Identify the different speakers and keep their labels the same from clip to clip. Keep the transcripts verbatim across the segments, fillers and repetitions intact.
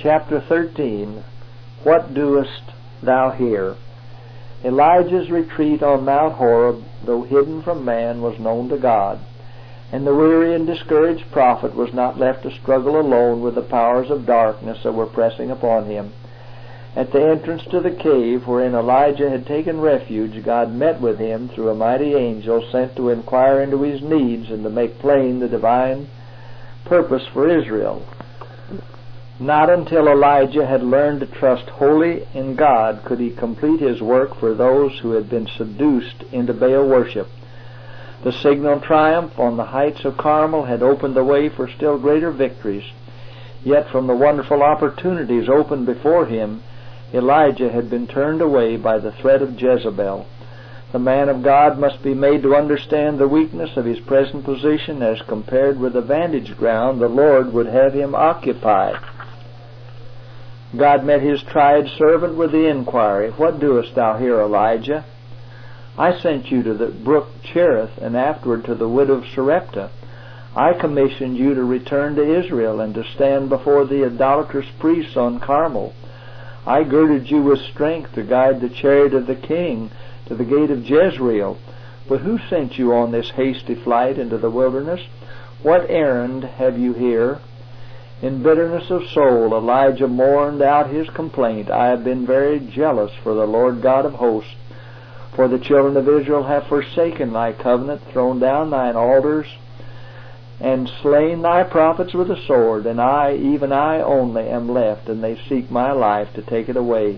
Speaker 1: Chapter thirteen. What doest thou here? Elijah's retreat on Mount Horeb, though hidden from man, was known to God, and the weary and discouraged prophet was not left to struggle alone with the powers of darkness that were pressing upon him. At the entrance to the cave wherein Elijah had taken refuge, God met with him through a mighty angel sent to inquire into his needs and to make plain the divine purpose for Israel. Not until Elijah had learned to trust wholly in God could he complete his work for those who had been seduced into Baal worship. The signal triumph on the heights of Carmel had opened the way for still greater victories. Yet from the wonderful opportunities opened before him, Elijah had been turned away by the threat of Jezebel. The man of God must be made to understand the weakness of his present position as compared with the vantage ground the Lord would have him occupy. God met his tried servant with the inquiry, "What doest thou here, Elijah?" "I sent you to the brook Cherith, and afterward to the widow of Sarepta. I commissioned you to return to Israel and to stand before the idolatrous priests on Carmel. I girded you with strength to guide the chariot of the king to the gate of Jezreel. But who sent you on this hasty flight into the wilderness? What errand have you here?" In bitterness of soul, Elijah mourned out his complaint, "I have been very jealous for the Lord God of hosts. For the children of Israel have forsaken thy covenant, thrown down thine altars, and slain thy prophets with the sword, and I, even I only, am left, and they seek my life to take it away."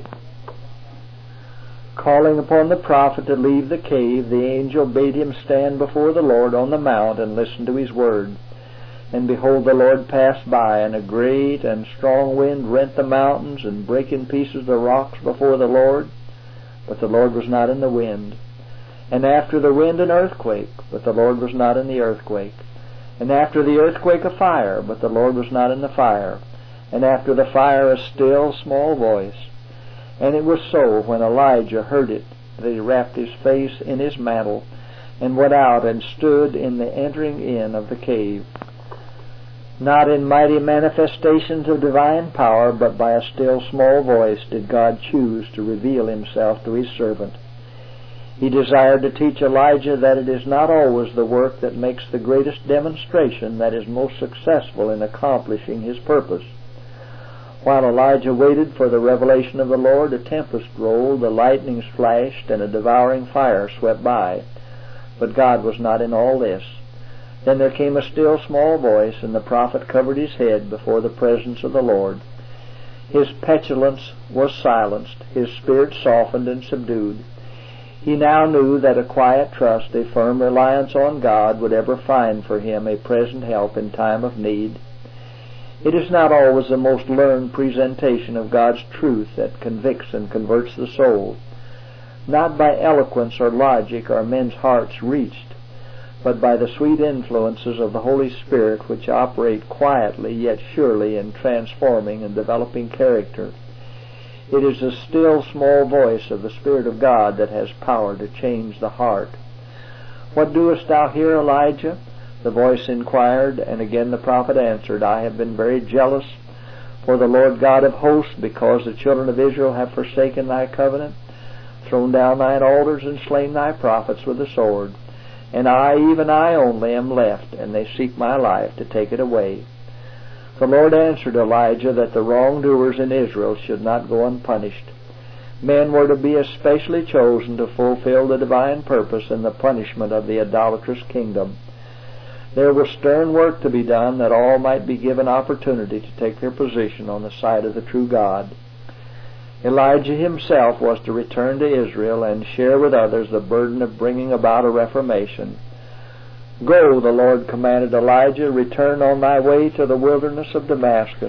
Speaker 1: Calling upon the prophet to leave the cave, the angel bade him stand before the Lord on the mount and listen to his word. And behold, the Lord passed by, and a great and strong wind rent the mountains and brake in pieces the rocks before the Lord. But the Lord was not in the wind. And after the wind an earthquake, but the Lord was not in the earthquake. And after the earthquake a fire, but the Lord was not in the fire. And after the fire a still small voice. And it was so, when Elijah heard it, that he wrapped his face in his mantle, and went out and stood in the entering in of the cave. Not in mighty manifestations of divine power, but by a still small voice did God choose to reveal himself to his servant. He desired to teach Elijah that it is not always the work that makes the greatest demonstration that is most successful in accomplishing his purpose. While Elijah waited for the revelation of the Lord, a tempest rolled, the lightnings flashed, and a devouring fire swept by. But God was not in all this. Then there came a still small voice, and the prophet covered his head before the presence of the Lord. His petulance was silenced, his spirit softened and subdued. He now knew that a quiet trust, a firm reliance on God, would ever find for him a present help in time of need. It is not always the most learned presentation of God's truth that convicts and converts the soul. Not by eloquence or logic are men's hearts reached, but by the sweet influences of the Holy Spirit, which operate quietly yet surely in transforming and developing character. It is the still small voice of the Spirit of God that has power to change the heart. "What doest thou here, Elijah?" the voice inquired, and again the prophet answered, "I have been very jealous for the Lord God of hosts, because the children of Israel have forsaken thy covenant, thrown down thine altars, and slain thy prophets with the sword. And I, even I only, am left, and they seek my life to take it away." The Lord answered Elijah that the wrongdoers in Israel should not go unpunished. Men were to be especially chosen to fulfill the divine purpose in the punishment of the idolatrous kingdom. There was stern work to be done, that all might be given opportunity to take their position on the side of the true God. Elijah himself was to return to Israel and share with others the burden of bringing about a reformation. "Go," the Lord commanded Elijah, "return on thy way to the wilderness of Damascus.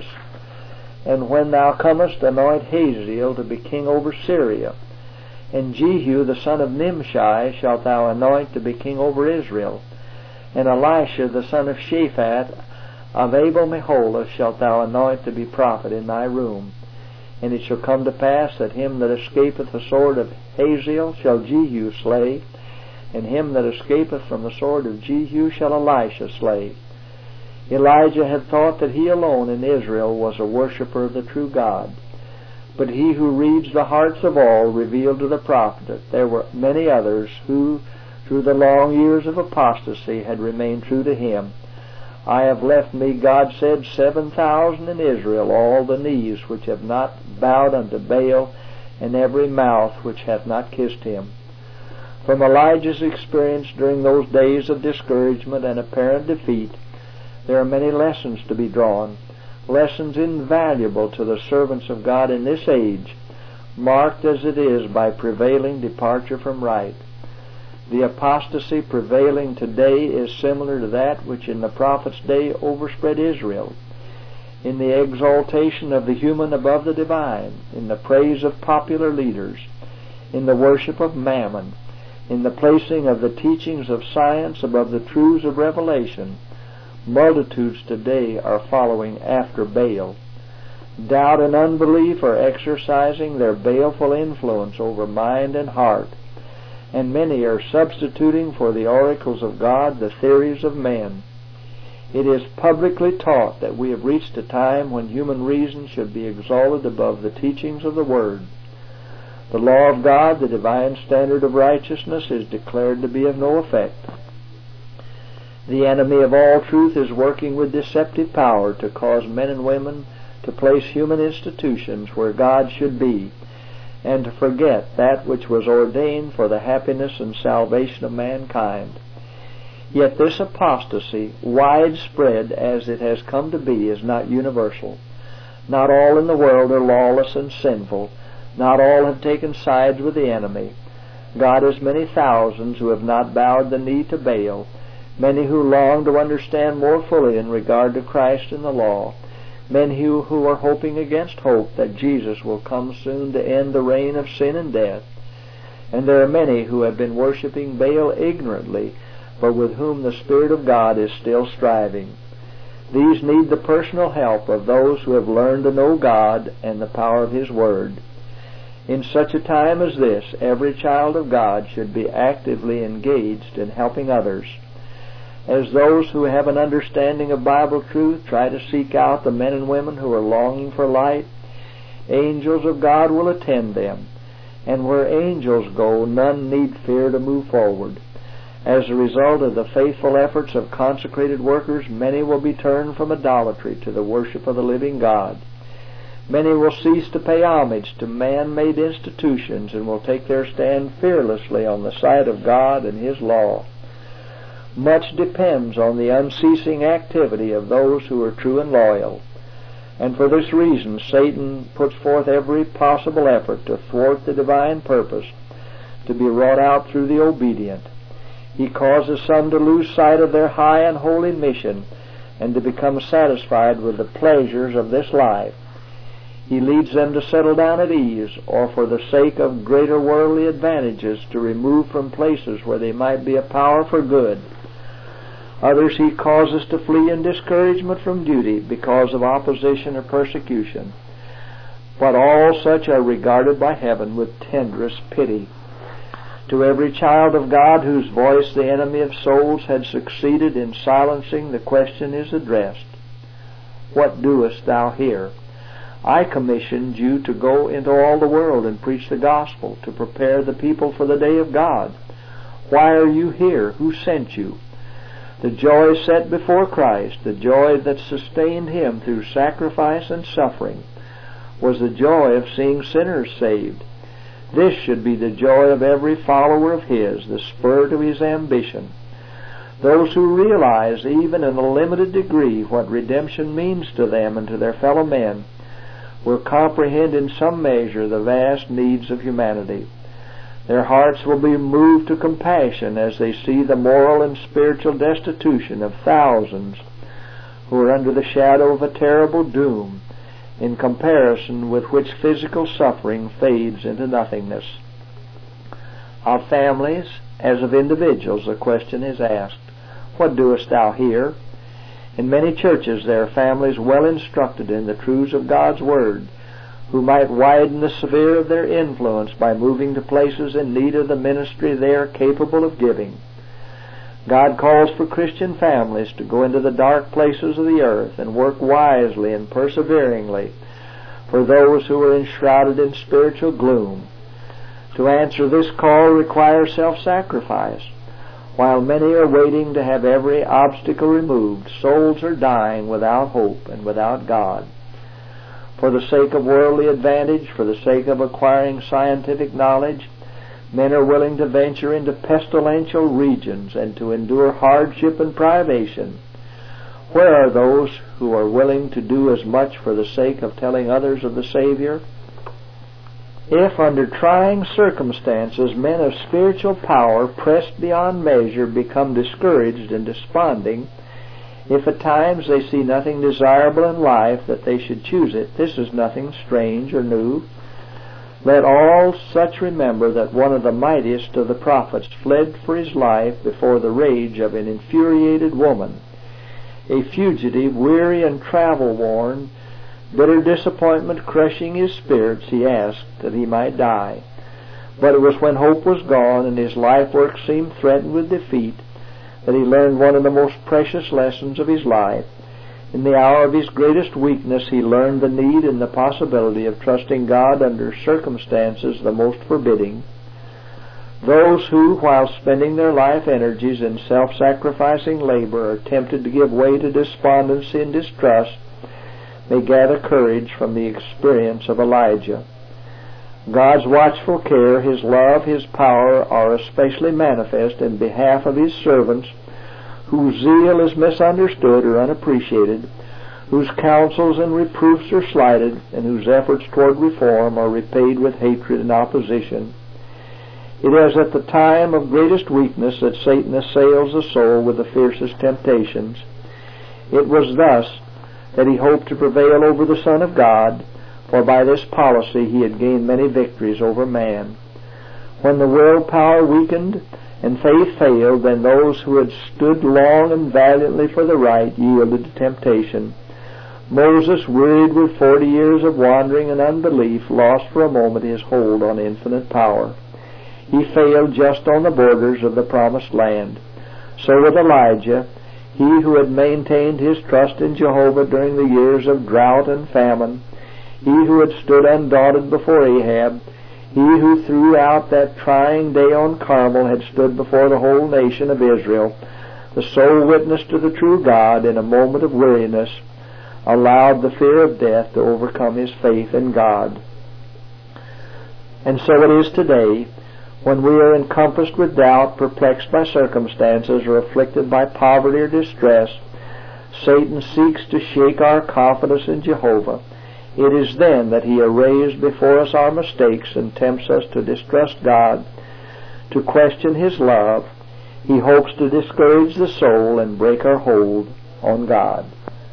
Speaker 1: And when thou comest, anoint Hazael to be king over Syria. And Jehu the son of Nimshi shalt thou anoint to be king over Israel. And Elisha the son of Shaphat of Abel-Meholah shalt thou anoint to be prophet in thy room. And it shall come to pass that him that escapeth the sword of Hazael shall Jehu slay, and him that escapeth from the sword of Jehu shall Elisha slay. Elijah had thought that he alone in Israel was a worshipper of the true God. But he who reads the hearts of all revealed to the prophet that there were many others who, through the long years of apostasy, had remained true to him. I have left me, God said, seven thousand in Israel, all the knees which have not bowed unto Baal, and every mouth which hath not kissed him. From Elijah's experience during those days of discouragement and apparent defeat, there are many lessons to be drawn, lessons invaluable to the servants of God in this age, marked as it is by prevailing departure from right. The apostasy prevailing today is similar to that which in the prophet's day overspread Israel. In the exaltation of the human above the divine, in the praise of popular leaders, in the worship of mammon, in the placing of the teachings of science above the truths of revelation, multitudes today are following after Baal. Doubt and unbelief are exercising their baleful influence over mind and heart, and many are substituting for the oracles of God the theories of men. It is publicly taught that we have reached a time when human reason should be exalted above the teachings of the Word. The law of God, the divine standard of righteousness, is declared to be of no effect. The enemy of all truth is working with deceptive power to cause men and women to place human institutions where God should be, and to forget that which was ordained for the happiness and salvation of mankind. Yet this apostasy, widespread as it has come to be, is not universal. Not all in the world are lawless and sinful. Not all have taken sides with the enemy. God has many thousands who have not bowed the knee to Baal, many who long to understand more fully in regard to Christ and the law, men who, who are hoping against hope that Jesus will come soon to end the reign of sin and death. And there are many who have been worshiping Baal ignorantly, but with whom the Spirit of God is still striving. These need the personal help of those who have learned to know God and the power of His Word. In such a time as this, every child of God should be actively engaged in helping others. As those who have an understanding of Bible truth try to seek out the men and women who are longing for light, angels of God will attend them, and where angels go, none need fear to move forward. As a result of the faithful efforts of consecrated workers, many will be turned from idolatry to the worship of the living God. Many will cease to pay homage to man-made institutions and will take their stand fearlessly on the side of God and His law. Much depends on the unceasing activity of those who are true and loyal. And for this reason, Satan puts forth every possible effort to thwart the divine purpose to be wrought out through the obedient. He causes some to lose sight of their high and holy mission and to become satisfied with the pleasures of this life. He leads them to settle down at ease, or for the sake of greater worldly advantages to remove from places where they might be a power for good. Others he causes to flee in discouragement from duty because of opposition or persecution. But all such are regarded by heaven with tenderest pity. To every child of God whose voice the enemy of souls had succeeded in silencing, the question is addressed: What doest thou here? I commissioned you to go into all the world and preach the gospel, to prepare the people for the day of God. Why are you here? Who sent you? The joy set before Christ, the joy that sustained Him through sacrifice and suffering, was the joy of seeing sinners saved. This should be the joy of every follower of His, the spur to his ambition. Those who realize, even in a limited degree, what redemption means to them and to their fellow men, will comprehend in some measure the vast needs of humanity. Their hearts will be moved to compassion as they see the moral and spiritual destitution of thousands who are under the shadow of a terrible doom, in comparison with which physical suffering fades into nothingness. Of families, as of individuals, the question is asked, What doest thou here? In many churches there are families well instructed in the truths of God's Word, who might widen the sphere of their influence by moving to places in need of the ministry they are capable of giving. God calls for Christian families to go into the dark places of the earth and work wisely and perseveringly for those who are enshrouded in spiritual gloom. To answer this call requires self-sacrifice. While many are waiting to have every obstacle removed, souls are dying without hope and without God. For the sake of worldly advantage, for the sake of acquiring scientific knowledge, men are willing to venture into pestilential regions and to endure hardship and privation. Where are those who are willing to do as much for the sake of telling others of the Savior? If under trying circumstances men of spiritual power, pressed beyond measure, become discouraged and desponding, if at times they see nothing desirable in life that they should choose it, this is nothing strange or new. Let all such remember that one of the mightiest of the prophets fled for his life before the rage of an infuriated woman. A fugitive, weary and travel-worn, bitter disappointment crushing his spirits, he asked that he might die. But it was when hope was gone and his life work seemed threatened with defeat that he learned one of the most precious lessons of his life. In the hour of his greatest weakness, he learned the need and the possibility of trusting God under circumstances the most forbidding. Those who, while spending their life energies in self-sacrificing labor, are tempted to give way to despondency and distrust, may gather courage from the experience of Elijah. God's watchful care, His love, His power are especially manifest in behalf of His servants whose zeal is misunderstood or unappreciated, whose counsels and reproofs are slighted, and whose efforts toward reform are repaid with hatred and opposition. It is at the time of greatest weakness that Satan assails the soul with the fiercest temptations. It was thus that he hoped to prevail over the Son of God, for by this policy he had gained many victories over man. When the will power weakened and faith failed, then those who had stood long and valiantly for the right yielded to temptation. Moses, wearied with forty years of wandering and unbelief, lost for a moment his hold on infinite power. He failed just on the borders of the promised land. So with Elijah, he who had maintained his trust in Jehovah during the years of drought and famine, he who had stood undaunted before Ahab, he who throughout that trying day on Carmel had stood before the whole nation of Israel, the sole witness to the true God, in a moment of weariness, allowed the fear of death to overcome his faith in God. And so it is today. When we are encompassed with doubt, perplexed by circumstances, or afflicted by poverty or distress, Satan seeks to shake our confidence in Jehovah. It is then that he arrays before us our mistakes and tempts us to distrust God, to question His love. He hopes to discourage the soul and break our hold on God.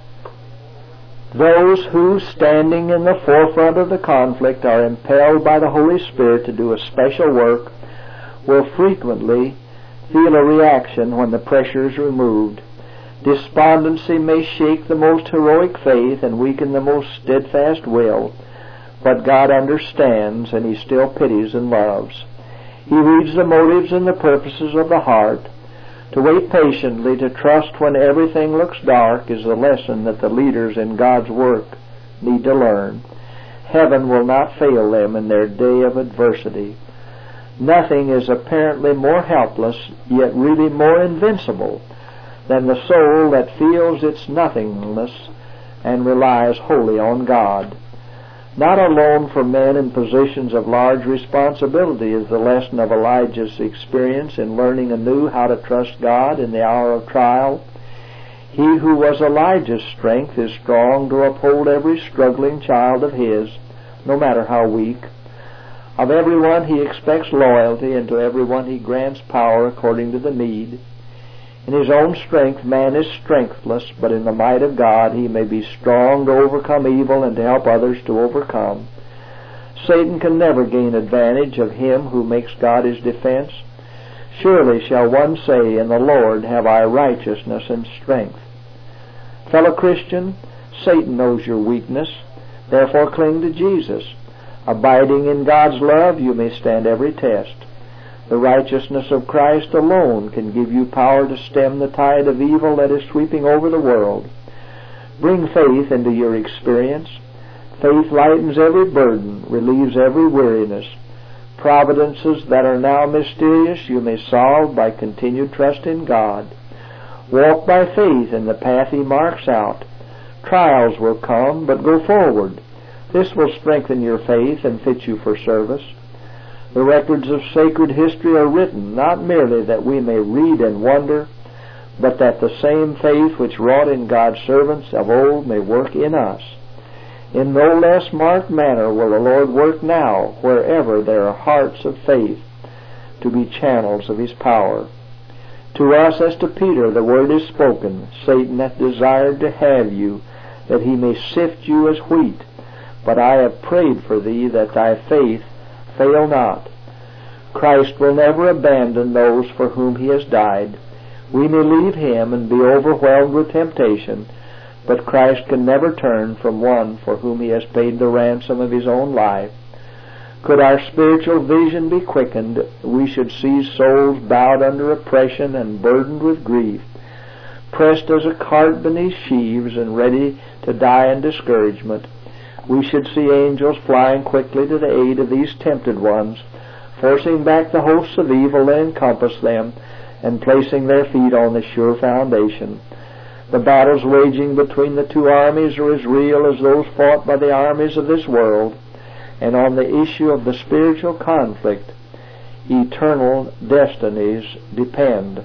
Speaker 1: Those who, standing in the forefront of the conflict, are impelled by the Holy Spirit to do a special work, will frequently feel a reaction when the pressure is removed. Despondency may shake the most heroic faith and weaken the most steadfast will, but God understands, and He still pities and loves. He reads the motives and the purposes of the heart. To wait patiently, to trust when everything looks dark, is the lesson that the leaders in God's work need to learn. Heaven will not fail them in their day of adversity. Nothing is apparently more helpless, yet really more invincible, than the soul that feels its nothingness and relies wholly on God. Not alone for men in positions of large responsibility is the lesson of Elijah's experience in learning anew how to trust God in the hour of trial. He who was Elijah's strength is strong to uphold every struggling child of his, no matter how weak. Of everyone he expects loyalty, and to everyone he grants power according to the need. In his own strength man is strengthless, but in the might of God he may be strong to overcome evil and to help others to overcome. Satan can never gain advantage of him who makes God his defense. Surely shall one say, "In the Lord have I righteousness and strength." Fellow Christian, Satan knows your weakness, therefore cling to Jesus. Abiding in God's love, you may stand every test. The righteousness of Christ alone can give you power to stem the tide of evil that is sweeping over the world. Bring faith into your experience. Faith lightens every burden, relieves every weariness. Providences that are now mysterious you may solve by continued trust in God. Walk by faith in the path He marks out. Trials will come, but go forward. This will strengthen your faith and fit you for service. The records of sacred history are written not merely that we may read and wonder, but that the same faith which wrought in God's servants of old may work in us. In no less marked manner will the Lord work now wherever there are hearts of faith to be channels of His power. To us as to Peter the word is spoken, Satan hath desired to have you, that he may sift you as wheat. But I have prayed for thee that thy faith fail not. Christ will never abandon those for whom He has died. We may leave Him and be overwhelmed with temptation, but Christ can never turn from one for whom He has paid the ransom of His own life. Could our spiritual vision be quickened, we should see souls bowed under oppression and burdened with grief, pressed as a cart beneath sheaves and ready to die in discouragement. We should see angels flying quickly to the aid of these tempted ones, forcing back the hosts of evil that encompass them, and placing their feet on the sure foundation. The battles waging between the two armies are as real as those fought by the armies of this world, and on the issue of the spiritual conflict, eternal destinies depend.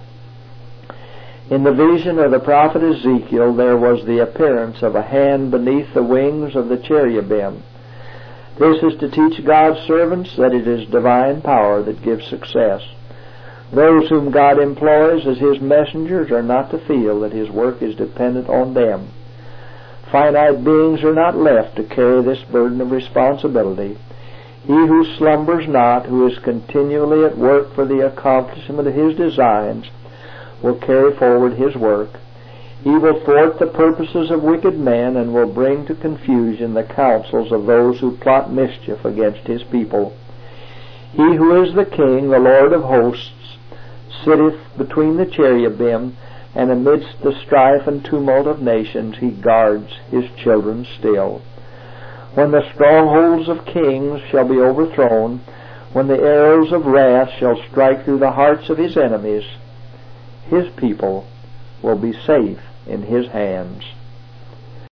Speaker 1: In the vision of the prophet Ezekiel there was the appearance of a hand beneath the wings of the cherubim. This is to teach God's servants that it is divine power that gives success. Those whom God employs as His messengers are not to feel that His work is dependent on them. Finite beings are not left to carry this burden of responsibility. He who slumbers not, who is continually at work for the accomplishment of His designs, will carry forward His work. He will thwart the purposes of wicked men and will bring to confusion the counsels of those who plot mischief against His people. He who is the King, the Lord of hosts, sitteth between the cherubim, and amidst the strife and tumult of nations He guards His children still. When the strongholds of kings shall be overthrown, when the arrows of wrath shall strike through the hearts of His enemies, His people will be safe in His hands.